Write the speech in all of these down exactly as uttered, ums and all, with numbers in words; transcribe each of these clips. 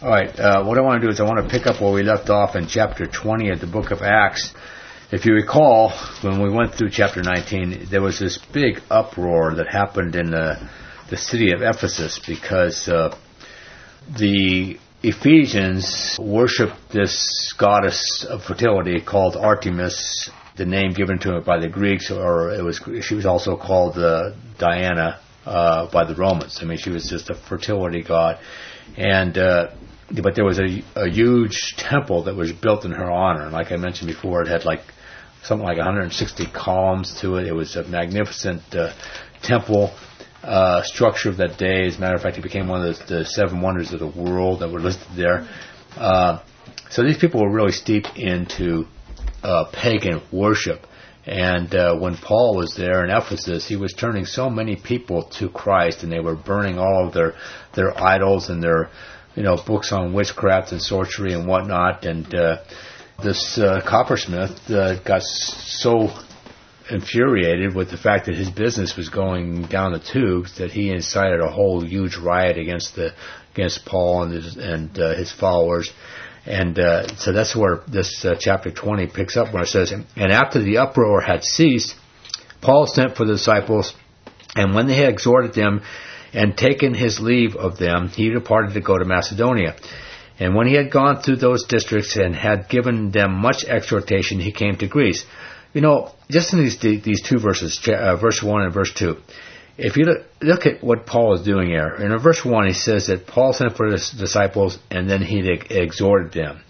All right, uh, what I want to do is I want to pick up where we left off in chapter twenty of the book of Acts. If you recall, when we went through chapter nineteen, there was this big uproar that happened in the, the city of Ephesus because uh, the Ephesians worshipped this goddess of fertility called Artemis, the name given to her by the Greeks, or it was she was also called uh, Diana uh, by the Romans. I mean, she was just a fertility god. And uh, but there was a, a huge temple that was built in her honor. And like I mentioned before, it had like something like one hundred sixty columns to it. It was a magnificent uh, temple uh, structure of that day. As a matter of fact, it became one of the, the seven wonders of the world that were listed there. Uh, so these people were really steeped into uh, pagan worship. And uh, when Paul was there in Ephesus, he was turning so many people to Christ, and they were burning all of their their idols and their, you know, books on witchcraft and sorcery and whatnot. And uh, this uh, coppersmith uh, got so infuriated with the fact that his business was going down the tubes that he incited a whole huge riot against the against Paul and his, and uh, his followers. And uh, so that's where this uh, chapter twenty picks up, where it says, "And after the uproar had ceased, Paul sent for the disciples, and when they had exhorted them and taken his leave of them, he departed to go to Macedonia. And when he had gone through those districts and had given them much exhortation, he came to Greece." You know, just in these these two verses, uh, verse one and verse two, if you look, look at what Paul is doing here, in verse one he says that Paul sent for his disciples and then he exhorted them.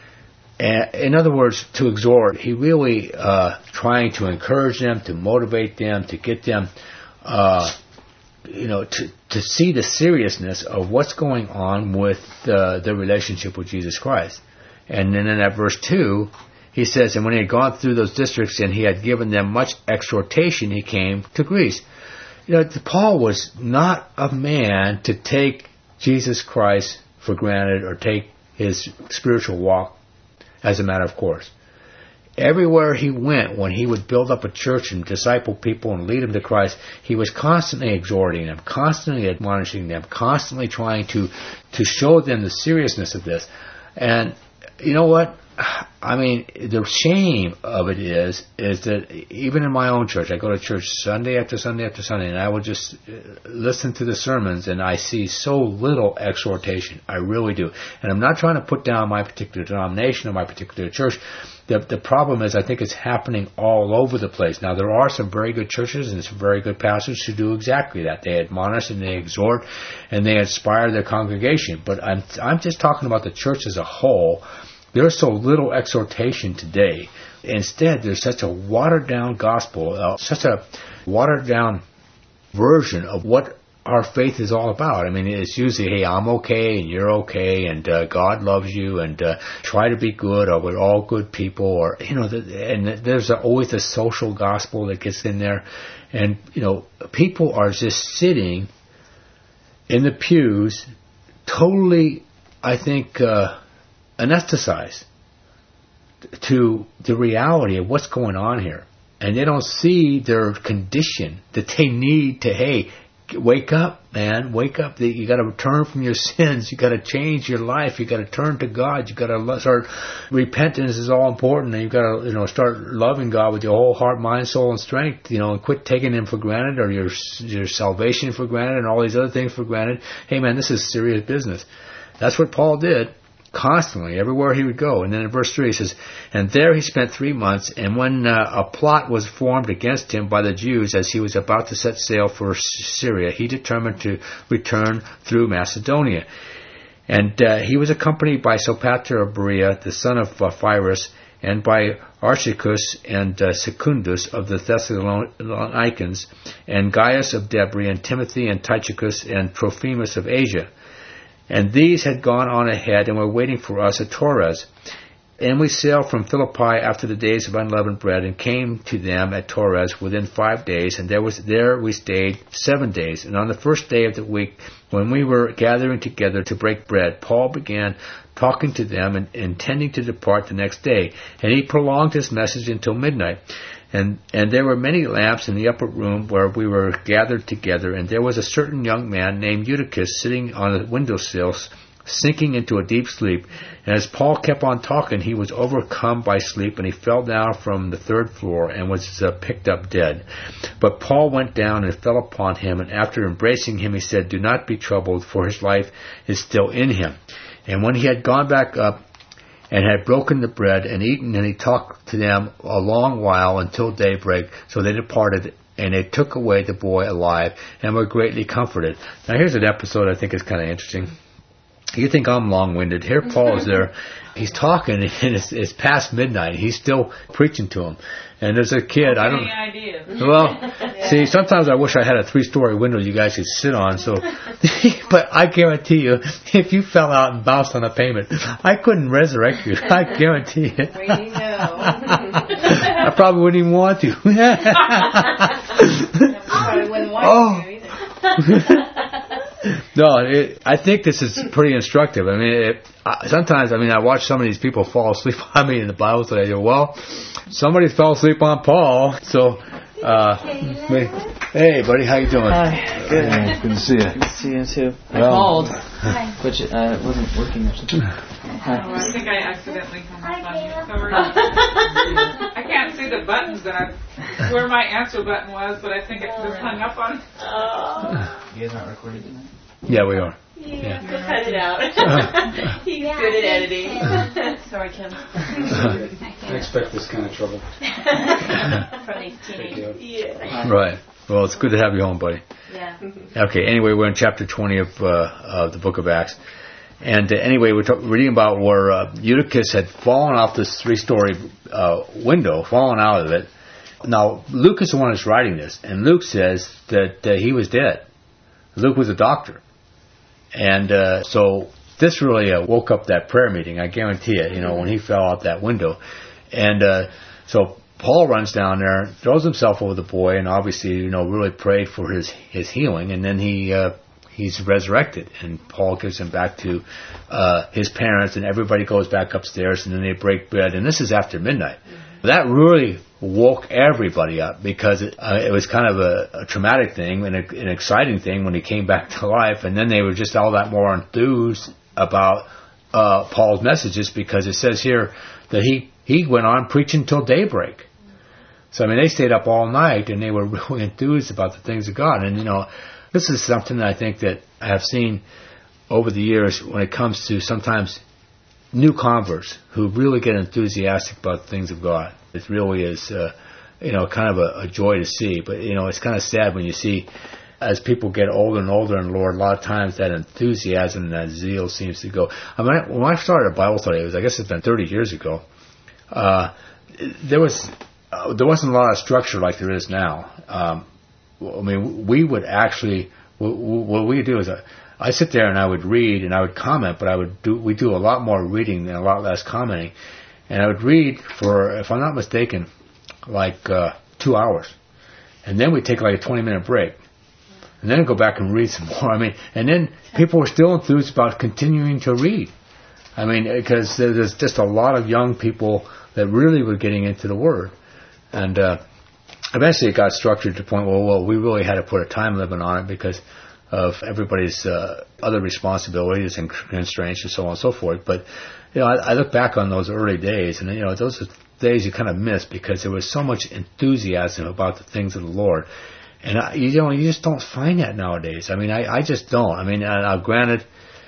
And in other words, to exhort, he really uh, trying to encourage them, to motivate them, to get them, uh, you know, to, to see the seriousness of what's going on with uh, their relationship with Jesus Christ. And then in that verse two, he says, "And when he had gone through those districts and he had given them much exhortation, he came to Greece." You know, Paul was not a man to take Jesus Christ for granted or take his spiritual walk as a matter of course. Everywhere he went, when he would build up a church and disciple people and lead them to Christ, he was constantly exhorting them, constantly admonishing them, constantly trying to, to show them the seriousness of this. And you know what? I mean, the shame of it is, is that even in my own church, I go to church Sunday after Sunday after Sunday, and I will just listen to the sermons, and I see so little exhortation. I really do. And I'm not trying to put down my particular denomination or my particular church. The, the problem is I think it's happening all over the place. Now, there are some very good churches and some very good pastors who do exactly that. They admonish and they exhort and they inspire their congregation. But I'm, I'm just talking about the church as a whole. There's so little exhortation today. Instead, there's such a watered-down gospel, uh, such a watered-down version of what our faith is all about. I mean, it's usually, hey, I'm okay, and you're okay, and uh, God loves you, and uh, try to be good, or we're all good people, or, you know, the, and there's always a social gospel that gets in there. And, you know, people are just sitting in the pews, totally, I think, uh, anesthetized to the reality of what's going on here. And they don't see their condition that they need to, hey, wake up, man, wake up. You got to turn from your sins. You got to change your life. You got to turn to God. You got to start. Repentance is all important, and you got to, you know, start loving God with your whole heart, mind, soul, and strength. You know, and quit taking Him for granted, or your your salvation for granted, and all these other things for granted. Hey, man, this is serious business. That's what Paul did. Constantly, everywhere he would go. And then in verse three he says, "And there he spent three months, and when uh, a plot was formed against him by the Jews as he was about to set sail for Syria, he determined to return through Macedonia. And uh, he was accompanied by Sopater of Berea, the son of uh, Pyrrhus, and by Archicus and uh, Secundus of the Thessalonians, and Gaius of Debre, and Timothy and Tychicus, and Trophimus of Asia. And these had gone on ahead and were waiting for us at Torres. And we sailed from Philippi after the days of unleavened bread, and came to them at Torres within five days. And there was there we stayed seven days. And on the first day of the week, when we were gathering together to break bread, Paul began talking to them and intending to depart the next day. And he prolonged his message until midnight. And and there were many lamps in the upper room where we were gathered together, and there was a certain young man named Eutychus sitting on the windowsill, sinking into a deep sleep. And as Paul kept on talking, he was overcome by sleep, and he fell down from the third floor and was uh, picked up dead. But Paul went down and fell upon him, and after embracing him, he said, "Do not be troubled, for his life is still in him." And when he had gone back up and had broken the bread and eaten, and he talked to them a long while until daybreak, so they departed, and they took away the boy alive and were greatly comforted. Now here's an episode I think is kind of interesting. You think I'm long-winded. Here Paul is there. He's talking, and it's, it's past midnight. He's still preaching to him. And there's a kid. I don't. Any idea? Well, yeah. See, sometimes I wish I had a three-story window you guys could sit on. So, but I guarantee you, if you fell out and bounced on a pavement, I couldn't resurrect you. I guarantee you. Where do you go? I probably wouldn't even want to. Probably wouldn't want oh. to either. No, it, I think this is pretty instructive. I mean, it, uh, sometimes, I mean, I watch some of these people fall asleep on me in the Bible today. I go, well, somebody fell asleep on Paul. So, uh, hey, buddy, how you doing? Hi, good. Hey, good to see you. Good to see you too. I Well, called, Hi. but it uh, wasn't working or something. Hi. Oh, I think I accidentally hung up on you. Sorry. I can't see the buttons that I, where my answer button was, but I think it just hung up on. Oh. You guys not recording tonight? Yeah, we are. Yeah, we'll cut it out. He's Yeah, good at I editing. Sorry, Kim. I expect this kind of trouble. From these teenagers. Yeah. Right. Well, it's good to have you home, buddy. Yeah. Okay, anyway, we're in chapter twenty of, uh, of the book of Acts. And uh, anyway, we're talk- reading about where uh, Eutychus had fallen off this three-story uh, window, fallen out of it. Now, Luke is the one that's writing this, and Luke says that uh, he was dead. Luke was a doctor. And uh, so this really uh, woke up that prayer meeting, I guarantee it, you know, when he fell out that window. And uh, so Paul runs down there, throws himself over the boy, and obviously, you know, really prayed for his, his healing, and then he... Uh, He's resurrected, and Paul gives him back to uh, his parents, and everybody goes back upstairs, and then they break bread, and this is after midnight. Mm-hmm. That really woke everybody up, because it, uh, it was kind of a, a traumatic thing and a, an exciting thing when he came back to life, and then they were just all that more enthused about uh, Paul's messages, because it says here that he, he went on preaching till daybreak. So, I mean, they stayed up all night, and they were really enthused about the things of God, and, you know, this is something that I think that I have seen over the years when it comes to sometimes new converts who really get enthusiastic about the things of God. It really is, uh, you know, kind of a, a joy to see. But, you know, it's kind of sad when you see as people get older and older in the Lord, a lot of times that enthusiasm and that zeal seems to go. I mean, when I started a Bible study, it was, I guess it's been thirty years ago, uh, there was uh, there wasn't a lot of structure like there is now. Um, I mean, we would actually, what we do is, I, I sit there and I would read and I would comment, but I would do, we do a lot more reading and a lot less commenting. And I would read for, if I'm not mistaken, like uh, two hours. And then we'd take like a twenty minute break. And then I'd go back and read some more. I mean, and then people were still enthused about continuing to read. I mean, because there's just a lot of young people that really were getting into the Word. And, uh, eventually it got structured to the point where, well, we really had to put a time limit on it because of everybody's uh, other responsibilities and constraints and so on and so forth. But, you know, I, I look back on those early days, and, you know, those are days you kind of miss because there was so much enthusiasm about the things of the Lord. And, I, you know, you just don't find that nowadays. I mean, I, I just don't. I mean, uh, granted,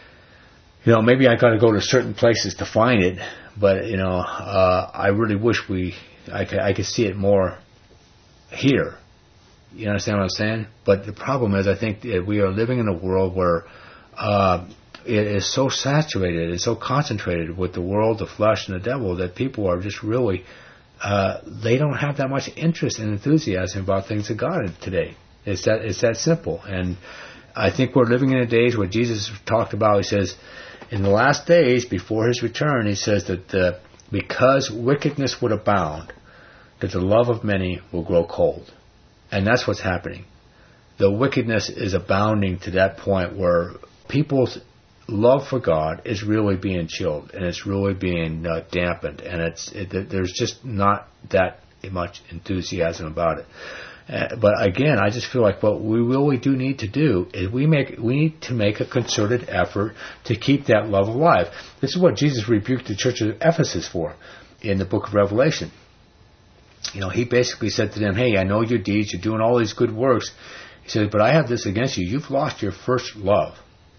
you know, maybe I got to go to certain places to find it, but, you know, uh, I really wish we, I could, I could see it more here. You understand what I'm saying? But the problem is, I think that we are living in a world where uh, it is so saturated and so concentrated with the world, the flesh, and the devil that people are just really, uh, they don't have that much interest and enthusiasm about things of God today. It's that, it's that simple. And I think we're living in a days where Jesus talked about, he says, in the last days before his return, he says that uh, because wickedness would abound, that the love of many will grow cold. And that's what's happening. The wickedness is abounding to that point where people's love for God is really being chilled, and it's really being uh, dampened, and it's it, there's just not that much enthusiasm about it. Uh, but again, I just feel like what we really do need to do is we make we need to make a concerted effort to keep that love alive. This is what Jesus rebuked the church of Ephesus for in the book of Revelation. You know, he basically said to them, hey, I know your deeds, you're doing all these good works. He said, but I have this against you. You've lost your first love.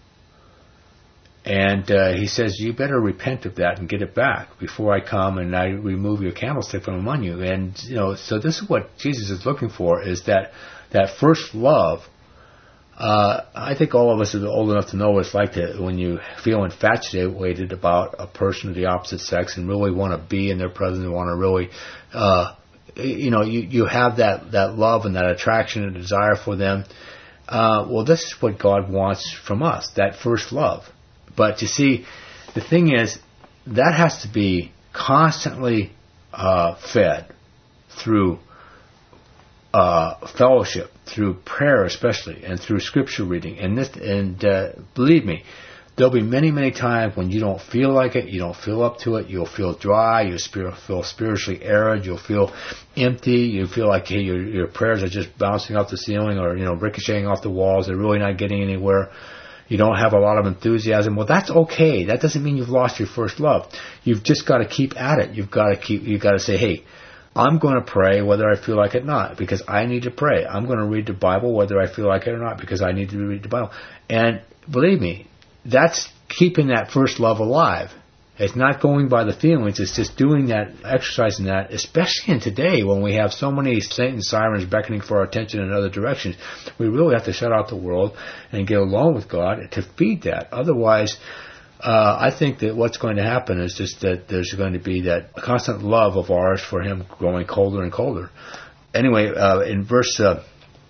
And uh, he says, you better repent of that and get it back before I come and I remove your candlestick from among you. And, you know, so this is what Jesus is looking for, is that, that first love. Uh, I think all of us are old enough to know what it's like to, when you feel infatuated about a person of the opposite sex and really want to be in their presence and want to really, uh, you know, you, you have that, that love and that attraction and desire for them. Uh, well, this is what God wants from us, that first love. But you see, the thing is, that has to be constantly uh, fed through uh, fellowship, through prayer especially, and through scripture reading. And this, and uh, believe me, there'll be many, many times when you don't feel like it, you don't feel up to it, you'll feel dry, you'll spirit, feel spiritually arid, you'll feel empty, you feel like hey, your, your prayers are just bouncing off the ceiling or, you know, ricocheting off the walls, they're really not getting anywhere. You don't have a lot of enthusiasm. Well, that's okay. That doesn't mean you've lost your first love. You've just got to keep at it. You've got to keep. You've got to say, "Hey, I'm going to pray whether I feel like it or not, because I need to pray. I'm going to read the Bible whether I feel like it or not, because I need to read the Bible." And believe me, that's keeping that first love alive. It's not going by the feelings. It's just doing that, exercising that, especially in today when we have so many Satan sirens beckoning for our attention in other directions. We really have to shut out the world and get alone with God to feed that. Otherwise, uh, I think that what's going to happen is just that there's going to be that constant love of ours for Him growing colder and colder. Anyway, uh, in verse uh,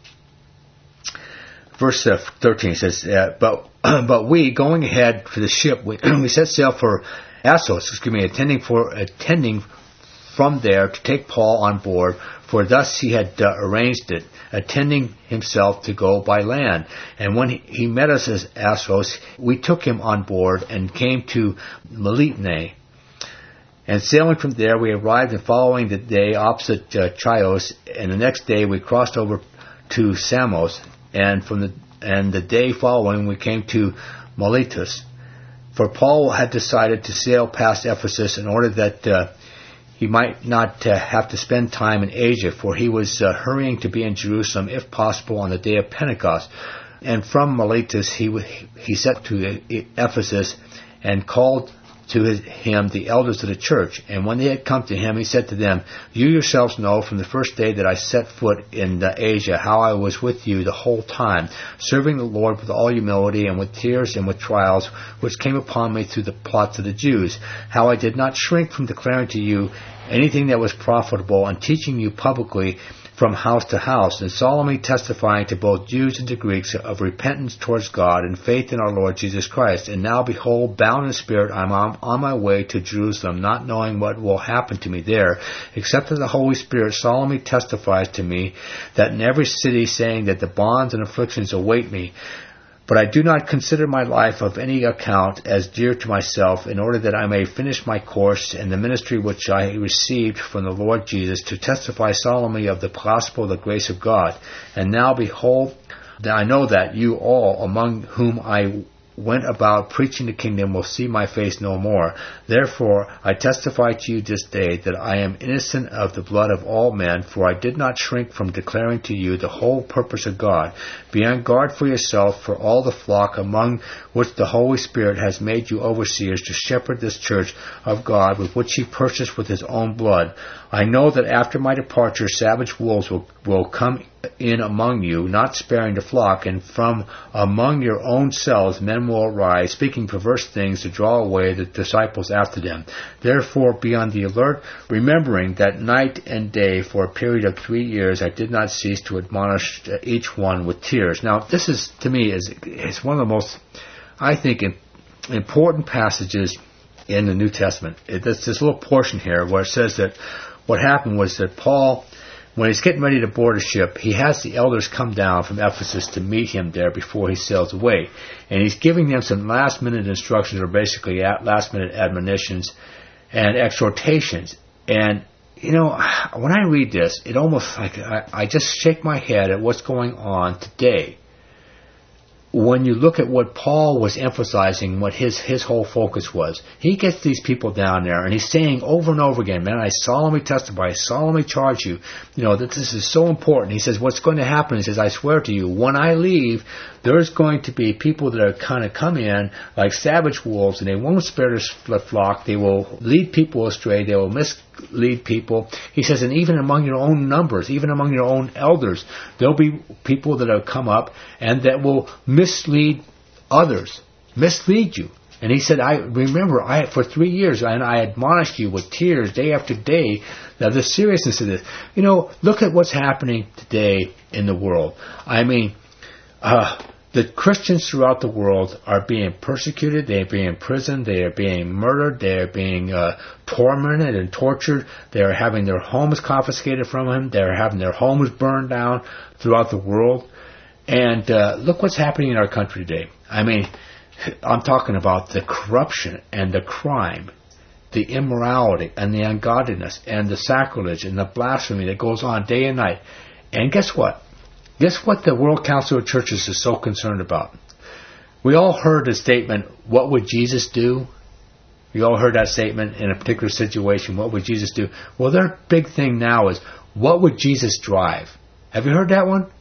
verse uh, thirteen it says, uh, "But but we, going ahead to the ship, we, we set sail for Assos, excuse me, attending for attending from there to take Paul on board, for thus he had uh, arranged it, attending himself to go by land. And when he, he met us at Assos, we took him on board and came to Melitene. And sailing from there, we arrived, and following the day opposite uh, Chios, and the next day we crossed over to Samos, and from the and the day following we came to Miletus. For Paul had decided to sail past Ephesus in order that uh, he might not uh, have to spend time in Asia, for he was uh, hurrying to be in Jerusalem, if possible, on the day of Pentecost. And from Miletus he w- he set to Ephesus and called to his, him the elders of the church. And when they had come to him, he said to them, "You yourselves know from the first day that I set foot in uh, Asia how I was with you the whole time, serving the Lord with all humility and with tears and with trials, which came upon me through the plots of the Jews, how I did not shrink from declaring to you anything that was profitable, and teaching you publicly from house to house, and solemnly testifying to both Jews and to Greeks of repentance towards God and faith in our Lord Jesus Christ. And now, behold, bound in spirit, I am on, on my way to Jerusalem, not knowing what will happen to me there, except that the Holy Spirit solemnly testifies to me that in every city, saying that the bonds and afflictions await me. But I do not consider my life of any account as dear to myself, in order that I may finish my course and the ministry which I received from the Lord Jesus, to testify solemnly of the gospel of the grace of God. And now, behold, I know that you all, among whom I went about preaching the kingdom, will see my face no more. Therefore, I testify to you this day that I am innocent of the blood of all men, for I did not shrink from declaring to you the whole purpose of God. Be on guard for yourself, for all the flock among which the Holy Spirit has made you overseers, to shepherd this church of God, with which He purchased with His own blood. I know that after my departure, savage wolves will, will come in among you, not sparing the flock, and from among your own selves men will arise, speaking perverse things, to draw away the disciples after them. Therefore be on the alert, remembering that night and day for a period of three years I did not cease to admonish each one with tears." Now, this is, to me, is, is one of the most, I think, important passages in the New Testament. It, there's this little portion here where it says that what happened was that Paul, when he's getting ready to board a ship, he has the elders come down from Ephesus to meet him there before he sails away. And he's giving them some last-minute instructions, or basically last-minute admonitions and exhortations. And you know, when I read this, it almost like I, I just shake my head at what's going on today. When you look at what Paul was emphasizing, what his, his whole focus was, he gets these people down there and he's saying over and over again, man, I solemnly testify, I solemnly charge you, you know, that this is so important. He says, what's going to happen? He says, I swear to you, when I leave, there's going to be people that are kind of come in like savage wolves, and they won't spare their flock. They will lead people astray. They will mislead people. He says, and even among your own numbers, even among your own elders, there'll be people that have come up and that will mislead others, mislead you. And he said, I remember, I for three years, and I admonished you with tears day after day. Now, the seriousness of this. You know, look at what's happening today in the world. I mean, uh, the Christians throughout the world are being persecuted, they are being imprisoned, they are being murdered, they are being uh, tormented and tortured, they are having their homes confiscated from them, they are having their homes burned down throughout the world. And uh, look what's happening in our country today. I mean, I'm talking about the corruption and the crime, the immorality and the ungodliness and the sacrilege and the blasphemy that goes on day and night. And guess what? Guess what the World Council of Churches is so concerned about? We all heard the statement, what would Jesus do? We all heard that statement in a particular situation, what would Jesus do? Well, their big thing now is, what would Jesus drive? Have you heard that one?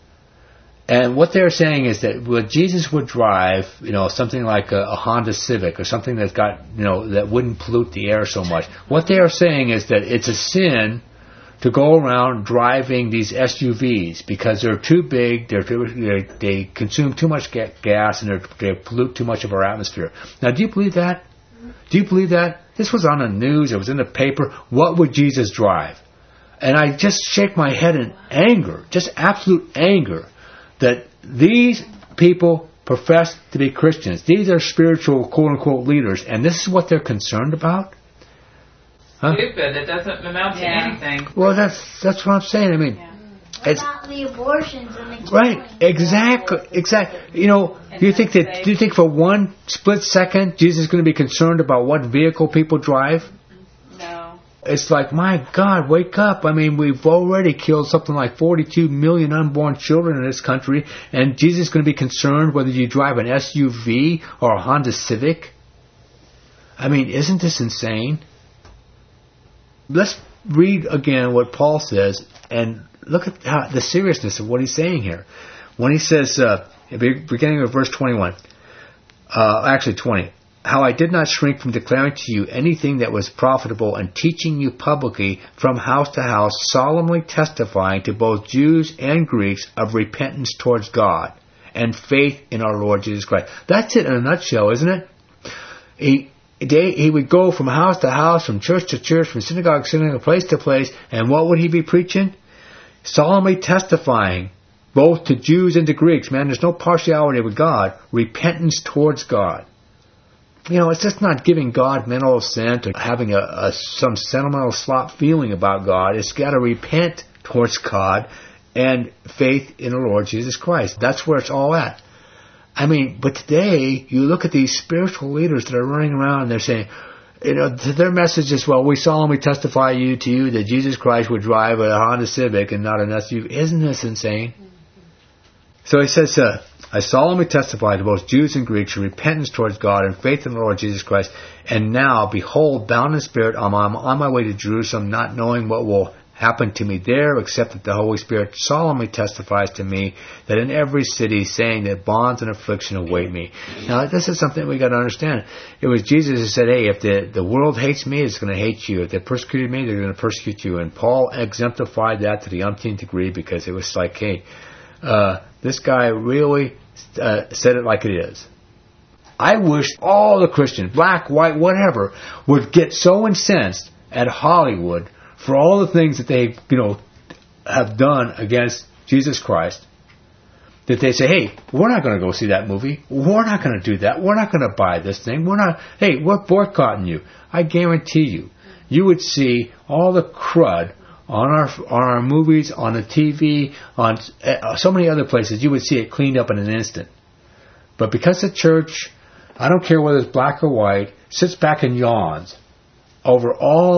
And what they're saying is that what Jesus would drive, you know, something like a, a Honda Civic or something that's got, you know, that wouldn't pollute the air so much. What they are saying is that it's a sin to go around driving these S U Vs because they're too big, they're too, they're, they consume too much ga- gas, and they pollute too much of our atmosphere. Now, do you believe that? Do you believe that? This was on the news, it was in the paper. What would Jesus drive? And I just shake my head in anger, just absolute anger, that these people profess to be Christians. These are spiritual, quote-unquote, leaders, and this is what they're concerned about? Huh? Stupid. It doesn't amount to Yeah. anything. Well, that's that's what I'm saying. I mean, Yeah. it's About the abortions and the right, killing. exactly, exactly. You know, do you think that? Do you think for one split second Jesus is going to be concerned about what vehicle people drive? No. It's like, my God, wake up! I mean, we've already killed something like forty-two million unborn children in this country, and Jesus is going to be concerned whether you drive an S U V or a Honda Civic. I mean, isn't this insane? Let's read again what Paul says and look at how, the seriousness of what he's saying here. When he says, uh, beginning of verse twenty-one, uh, actually twenty, how I did not shrink from declaring to you anything that was profitable and teaching you publicly from house to house, solemnly testifying to both Jews and Greeks of repentance towards God and faith in our Lord Jesus Christ. That's it in a nutshell, isn't it? He He would go from house to house, from church to church, from synagogue to synagogue, place to place, and what would he be preaching? Solemnly testifying, both to Jews and to Greeks. Man, there's no partiality with God. Repentance towards God. You know, it's just not giving God mental assent or having a, a some sentimental slop feeling about God. It's got to repent towards God and faith in the Lord Jesus Christ. That's where it's all at. I mean, but today, you look at these spiritual leaders that are running around and they're saying, you know, their message is, well, we solemnly testify you to you that Jesus Christ would drive a Honda Civic and not an S U V. Isn't this insane? So he says, uh, I solemnly testify to both Jews and Greeks of repentance towards God and faith in the Lord Jesus Christ. And now, behold, bound in spirit, I'm on my way to Jerusalem, not knowing what will happen to me there, except that the Holy Spirit solemnly testifies to me that in every city, saying that bonds and affliction await me. Now, this is something we got to understand. It was Jesus who said, hey, if the, the world hates me, it's going to hate you. If they persecuted me, they're going to persecute you. And Paul exemplified that to the umpteenth degree, because it was like, hey, uh, this guy really uh, said it like it is. I wish all the Christians, black, white, whatever, would get so incensed at Hollywood for all the things that they, you know, have done against Jesus Christ, that they say, hey, we're not going to go see that movie. We're not going to do that. We're not going to buy this thing. We're not, hey, we're boycotting you. I guarantee you, you would see all the crud on our on our movies, on the T V, on uh, so many other places. You would see it cleaned up in an instant. But because the church, I don't care whether it's black or white, sits back and yawns over all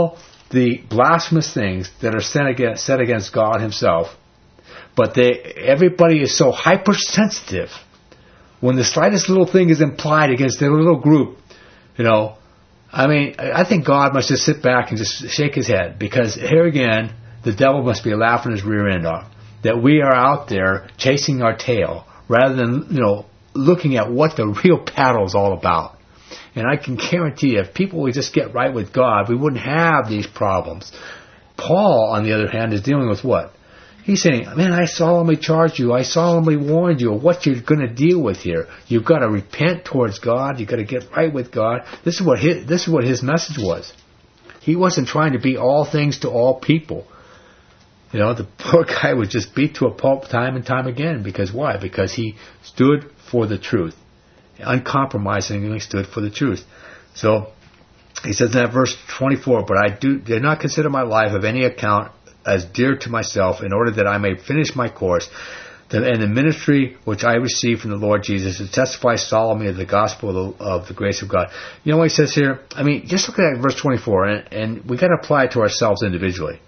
the blasphemous things that are said against, said against God himself, but they, everybody is so hypersensitive when the slightest little thing is implied against their little group, you know. I mean, I think God must just sit back and just shake his head, because here again, the devil must be laughing his rear end off. That we are out there chasing our tail rather than, you know, looking at what the real battle is all about. And I can guarantee you, if people would just get right with God, we wouldn't have these problems. Paul, on the other hand, is dealing with what? He's saying, man, I solemnly charge you, I solemnly warned you of what you're going to deal with here. You've got to repent towards God. You've got to get right with God. This is what his, this is what his message was. He wasn't trying to be all things to all people. You know, the poor guy was just beat to a pulp time and time again. Because why? Because he stood for the truth. Uncompromisingly stood for the truth. So, he says in that verse twenty-four, but I do did not consider my life of any account as dear to myself, in order that I may finish my course, and the ministry which I received from the Lord Jesus, to testify solemnly of the gospel of the, of the grace of God. You know what he says here? I mean, just look at that verse twenty-four, and, and we got to apply it to ourselves individually.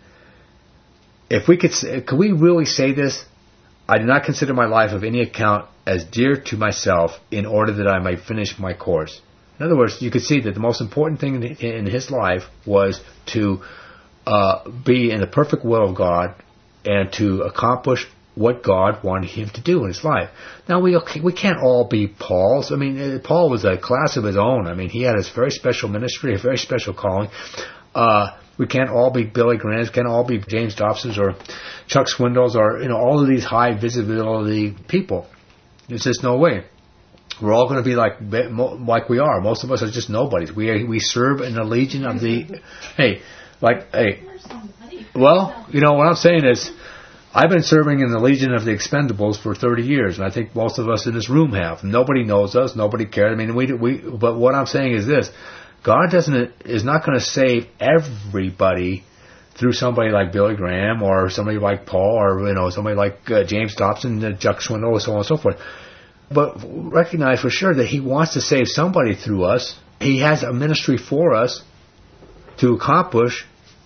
If we could, could we really say this? I do not consider my life of any account as dear to myself, in order that I may finish my course. In other words, you could see that the most important thing in his life was to uh, be in the perfect will of God and to accomplish what God wanted him to do in his life. Now, we we can't all be Paul's. I mean, Paul was a class of his own. I mean, he had his very special ministry, a very special calling. Uh, we can't all be Billy Grahams, can't all be James Dobsons or Chuck Swindoll's or, you know, all of these high visibility people. There's just no way. We're all going to be like like we are. Most of us are just nobodies. We are, we serve in the legion of the. Hey, like hey. Well, you know what I'm saying is, I've been serving in the Legion of the Expendables for thirty years, and I think most of us in this room have. Nobody knows us. Nobody cares. I mean, we we. But what I'm saying is this: God doesn't is not going to save everybody through somebody like Billy Graham or somebody like Paul or, you know, somebody like uh, James Dobson, uh, Chuck Swindoll, so on and so forth. But recognize for sure that He wants to save somebody through us. He has a ministry for us to accomplish,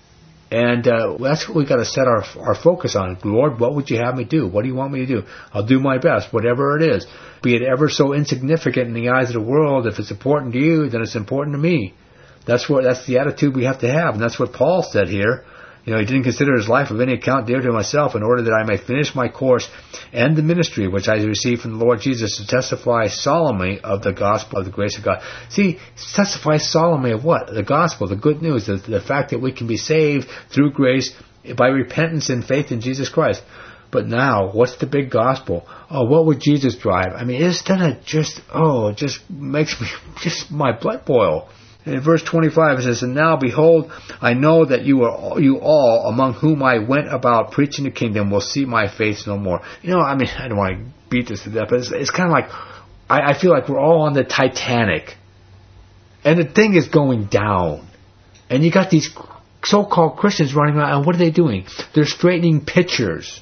and uh, that's what we've got to set our our focus on. Lord, what would you have me do? What do you want me to do? I'll do my best, whatever it is. Be it ever so insignificant in the eyes of the world, if it's important to you, then it's important to me. That's what that's the attitude we have to have, and that's what Paul said here. You know, he didn't consider his life of any account dear to myself, in order that I may finish my course and the ministry which I received from the Lord Jesus, to testify solemnly of the gospel of the grace of God. See, testify solemnly of what? The gospel, the good news, the, the fact that we can be saved through grace by repentance and faith in Jesus Christ. But now, what's the big gospel? Oh, what would Jesus drive? I mean, it's gonna just, oh, it just makes me, just my blood boil. In verse twenty-five it says, and now behold, I know that you are you all among whom I went about preaching the kingdom will see my face no more. You know, I mean, I don't want to beat this to death, but it's, it's kind of like, I, I feel like we're all on the Titanic, and the thing is going down, and you got these so-called Christians running around, and what are they doing? They're straightening pictures.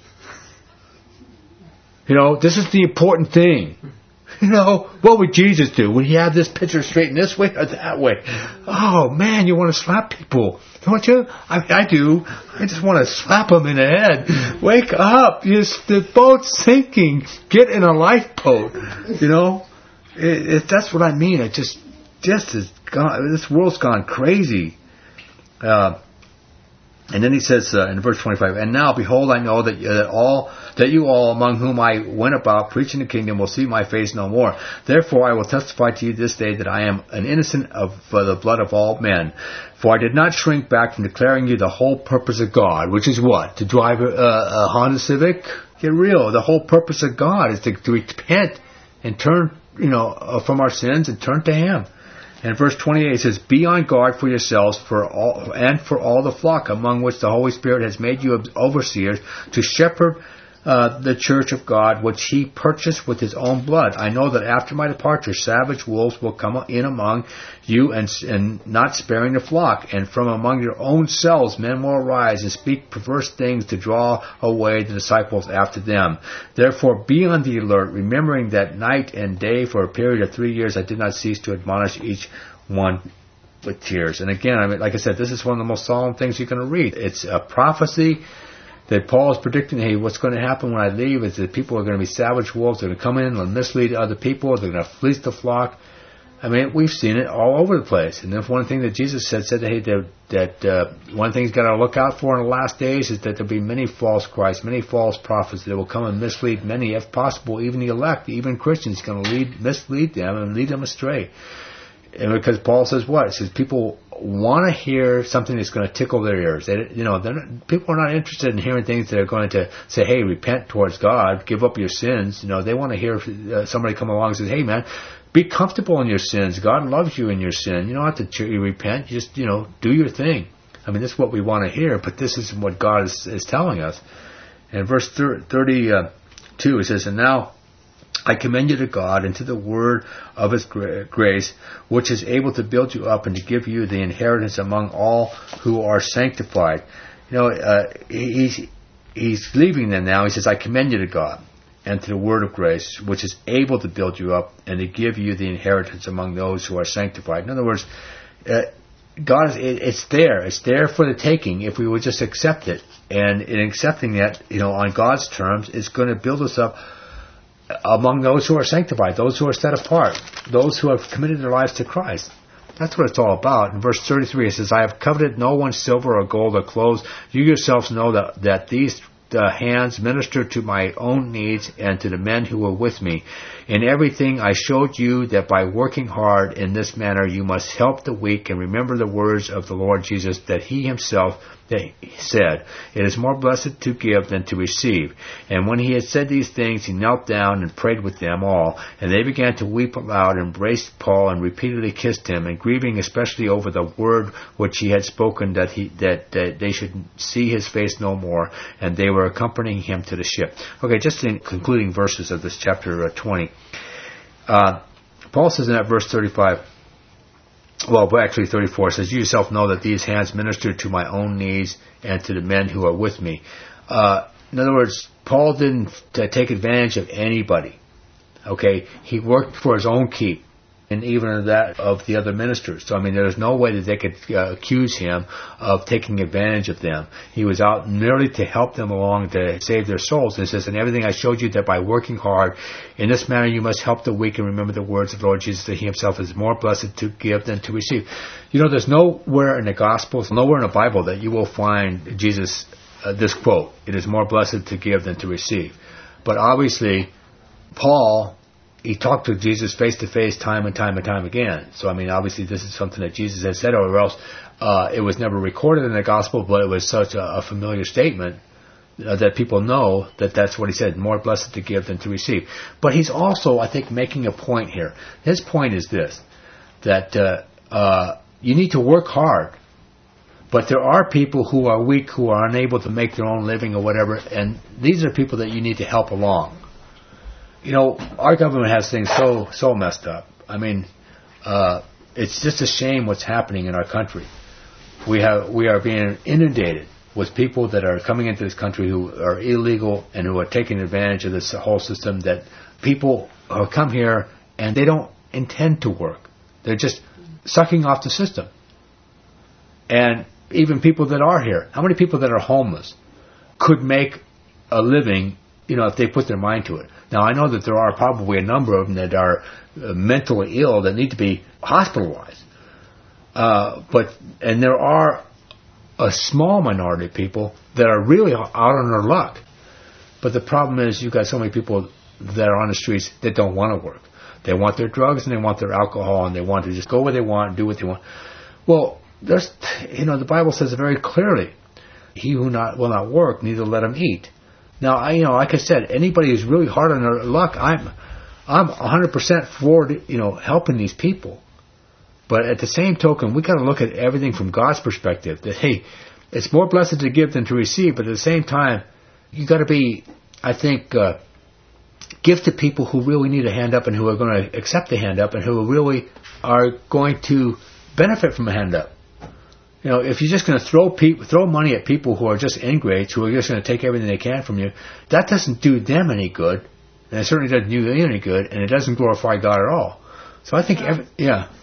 You know, this is the important thing. You know, what would Jesus do? Would he have this picture straightened this way or that way? Oh, man, you want to slap people, don't you? I mean, I do. I just want to slap them in the head. Wake up. You, the boat's sinking. Get in a lifeboat. You know, it, it, that's what I mean. It just, just is gone. This world's gone crazy. Uh, And then he says uh, in verse twenty-five, and now, behold, I know that, uh, that all that you all among whom I went about preaching the kingdom will see my face no more. Therefore I will testify to you this day that I am an innocent of uh, the blood of all men. For I did not shrink back from declaring you the whole purpose of God, which is what? To drive a, a Honda Civic? Get real. The whole purpose of God is to, to repent and turn, you know, uh, from our sins and turn to Him. And verse twenty-eight says, be on guard for yourselves for all, and for all the flock among which the Holy Spirit has made you overseers, to shepherd uh, the church of God, which He purchased with His own blood. I know that after my departure, savage wolves will come in among you, and, and not sparing the flock. And from among your own selves men will arise and speak perverse things to draw away the disciples after them. Therefore be on the alert, remembering that night and day for a period of three years I did not cease to admonish each one with tears. And again, I mean, like I said, this is one of the most solemn things you're going to read. It's a prophecy that Paul is predicting. Hey, what's going to happen when I leave is that people are going to be savage wolves. They're going to come in and mislead other people. They're going to fleece the flock. I mean, we've seen it all over the place. And then one thing that Jesus said, said hey, that, that uh, one thing he's got to look out for in the last days is that there'll be many false Christs, many false prophets that will come and mislead many, if possible, even the elect, even Christians, going to lead, mislead them and lead them astray. And because Paul says what? He says people want to hear something that's going to tickle their ears. They, you know, they're not, people are not interested in hearing things that are going to say, hey, repent towards God, give up your sins. You know, they want to hear uh, somebody come along and say, hey, man, be comfortable in your sins. God loves you in your sin. You don't have to ch- you repent. You just, you know, do your thing. I mean, this is what we want to hear, but this is what God is, is telling us. And verse thirty-two, it says, and now I commend you to God and to the word of His gra- grace, which is able to build you up and to give you the inheritance among all who are sanctified. You know, uh, he's, he's leaving them now. He says, I commend you to God and to the word of grace, which is able to build you up and to give you the inheritance among those who are sanctified. In other words, uh, God is, it, it's there. It's there for the taking if we would just accept it. And in accepting that, you know, on God's terms, it's going to build us up among those who are sanctified, those who are set apart, those who have committed their lives to Christ. That's what it's all about. In verse thirty-three, it says, I have coveted no one's silver or gold or clothes. You yourselves know that, that these the hands minister to my own needs and to the men who were with me. In everything I showed you that by working hard in this manner you must help the weak and remember the words of the Lord Jesus that He Himself said, it is more blessed to give than to receive. And when He had said these things, He knelt down and prayed with them all. And they began to weep aloud, embraced Paul, and repeatedly kissed him, and grieving especially over the word which he had spoken, that he that, that they should see his face no more. And they were accompanying him to the ship. Okay, just in concluding verses of this chapter twenty. Uh, Paul says in that verse thirty-five, well, actually thirty-four, says, you yourself know that these hands ministered to my own needs and to the men who are with me. Uh, in other words, Paul didn't uh, take advantage of anybody. Okay, he worked for his own keep, and even that of the other ministers. So, I mean, there's no way that they could uh, accuse him of taking advantage of them. He was out merely to help them along to save their souls. And it says, in everything I showed you that by working hard, in this manner you must help the weak and remember the words of the Lord Jesus, that He Himself is more blessed to give than to receive. You know, there's nowhere in the Gospels, nowhere in the Bible that you will find Jesus, uh, this quote, it is more blessed to give than to receive. But obviously, Paul, he talked to Jesus face to face time and time and time again. So, I mean, obviously this is something that Jesus has said, or else uh, it was never recorded in the gospel, but it was such a, a familiar statement uh, that people know that that's what He said, more blessed to give than to receive. But he's also, I think, making a point here. His point is this, that uh, uh, you need to work hard. But there are people who are weak, who are unable to make their own living or whatever, and these are people that you need to help along. You know, our government has things so so messed up. I mean, uh, it's just a shame what's happening in our country. We have we are being inundated with people that are coming into this country who are illegal and who are taking advantage of this whole system. That people who come here and they don't intend to work; they're just sucking off the system. And even people that are here, how many people that are homeless could make a living, you know, if they put their mind to it? Now, I know that there are probably a number of them that are uh, mentally ill that need to be hospitalized. Uh, but, and there are a small minority of people that are really out on their luck. But the problem is you've got so many people that are on the streets that don't want to work. They want their drugs and they want their alcohol and they want to just go where they want and do what they want. Well, there's, you know, the Bible says it very clearly. He who not will not work, neither let him eat. Now, I, you know, like I said, anybody who's really hard on their luck, I'm, I'm one hundred percent for, you know, helping these people. But at the same token, we got to look at everything from God's perspective. That hey, it's more blessed to give than to receive. But at the same time, you got to be, I think, uh, give to people who really need a hand up and who are going to accept the hand up and who really are going to benefit from a hand up. You know, if you're just going to throw people, throw money at people who are just ingrates, who are just going to take everything they can from you, that doesn't do them any good, and it certainly doesn't do you any good, and it doesn't glorify God at all. So I think, every, yeah.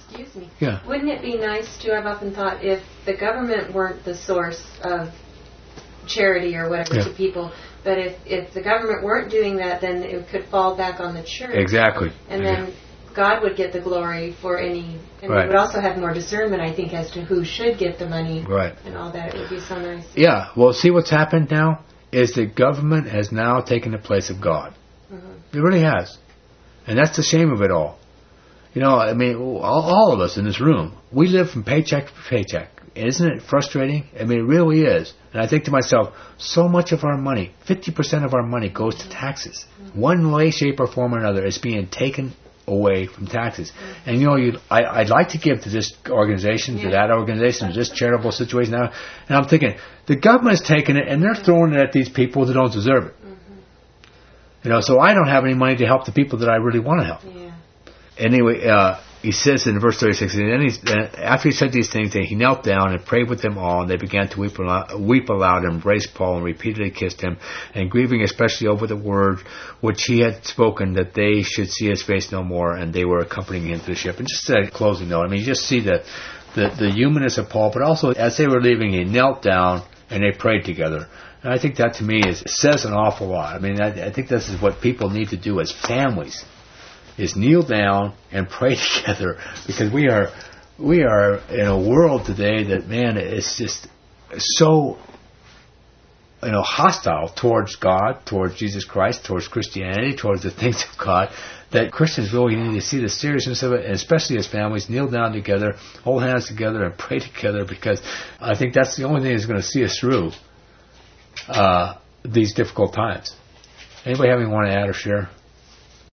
Excuse me. Yeah. Wouldn't it be nice to, I've often thought, if the government weren't the source of charity or whatever Yeah. to people, but if, if the government weren't doing that, then it could fall back on the church. Exactly. And then God would get the glory for any, and Right. we would also have more discernment, I think, as to who should get the money Right. and all that. It would be so nice. Yeah. Well, see what's happened now is the government has now taken the place of God. Mm-hmm. It really has. And that's the shame of it all. You know, I mean, all, all of us in this room, we live from paycheck to paycheck. Isn't it frustrating? I mean, it really is. And I think to myself, so much of our money, fifty percent of our money goes to taxes. One way, shape, or form or another is being taken away from taxes. And you know, you, I, I'd like to give to this organization, to that organization, to this charitable situation now. And I'm thinking, the government's taking it and they're throwing it at these people that don't deserve it. You know, so I don't have any money to help the people that I really want to help. Yeah. Anyway, uh, he says in verse thirty-six, and then he's, uh, after he said these things, he knelt down and prayed with them all, and they began to weep aloud, weep aloud and embraced Paul and repeatedly kissed him, and grieving especially over the word which he had spoken, that they should see his face no more, and they were accompanying him to the ship. And just a closing note, I mean, you just see the, the, the humanness of Paul, but also as they were leaving, he knelt down and they prayed together. And I think that to me is says an awful lot. I mean, I, I think this is what people need to do as families, is kneel down and pray together, because we are we are in a world today that, man, is just so, you know, hostile towards God, towards Jesus Christ, towards Christianity, towards the things of God, that Christians really need to see the seriousness of it, and especially as families, kneel down together, hold hands together, and pray together, because I think that's the only thing that's going to see us through uh, these difficult times. Anybody have anything want to add or share?